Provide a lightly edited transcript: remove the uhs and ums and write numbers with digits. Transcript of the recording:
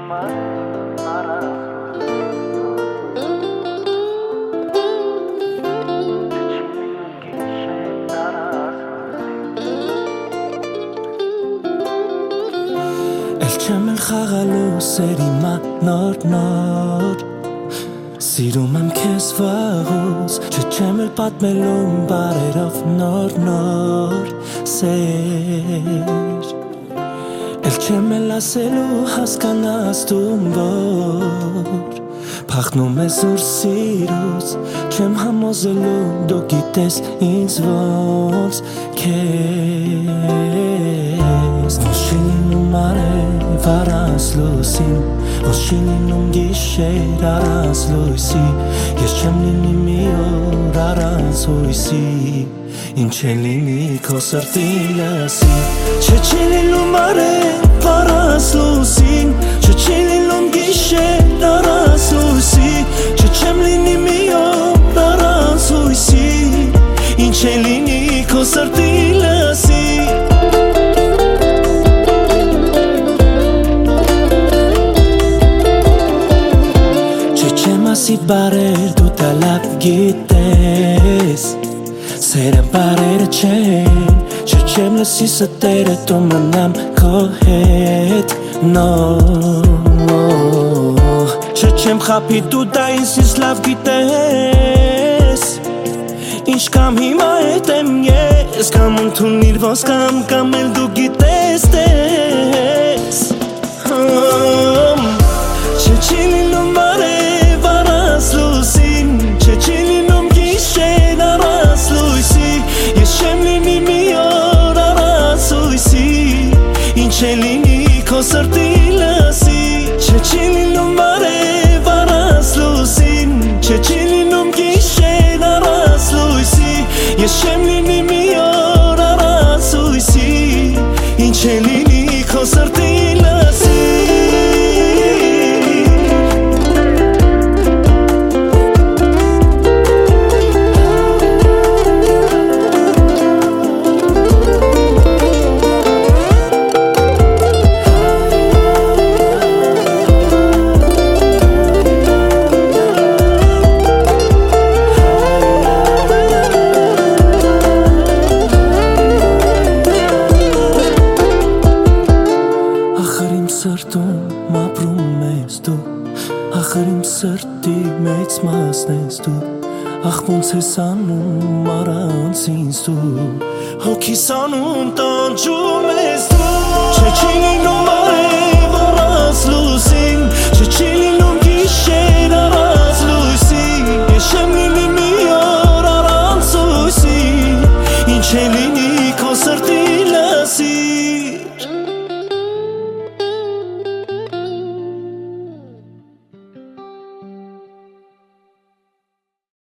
Elçem el khagalo serima nor Sirumem kes vagos Chechem el patmelum barerov nor Ser Elçem el aselu haskanastum vor Փախնում է զոր սիրուց Չեմ համոզելու դու գիտես ինձ ոնց քեզ Ոնց չի լինում արև առանց լույսին Ոնց չի լինում գիշեր առանց լույսի Ես չեմ լինի մի օր առանց հույսի Ինչ է լինի քո սրտի լասի Չէ չի լինում արև առանց լույսին Չէ չի լինում գիշեր առանց լույսի Չէ չեմ լինի մի օր առանց հույսի Ինչ է լինի քո սրտի լասի Չէ չեմ ասի բարեր դու դա լավ գիտես Սերը բարերը չեն Չէ չեմ լսի ստերը դու մնամ քո հետ Չէ չեմ խապի դու դա ինձ լավ գիտես Ինչ կամ հիմա հետ եմ ես Կամ ընդունիր ոնց կամ էլ դու գիտես տես Չէ չի լինում բարև առանց լույսին Չէ չի լինում գիշեր առանց լույսի Ես չեմ լինի մի օր առանց հույսի Ինչ է լինի քո սրտի լասի Չէ չի լինում բարև առանց լույսին Չէ չի լինում գիշեր առանց լույսի Ես չեմ լինի մի օր առանց հույսի Ինչ է լինի քո սրտի լասի Սրտում ապրում ես դու Ախր իմ սրտի մեծ մասն ես դու Ախ ոնց ես անում առանց ինձ դու Հոգիս անում տանջում ես դու Չէ չի լինում արև առանց լույսին Չէ չի լինում գիշեր առանց լույսի Ես չեմ լինի մի օր առանց հույսի Ինչ է լինի քո սրտի լասի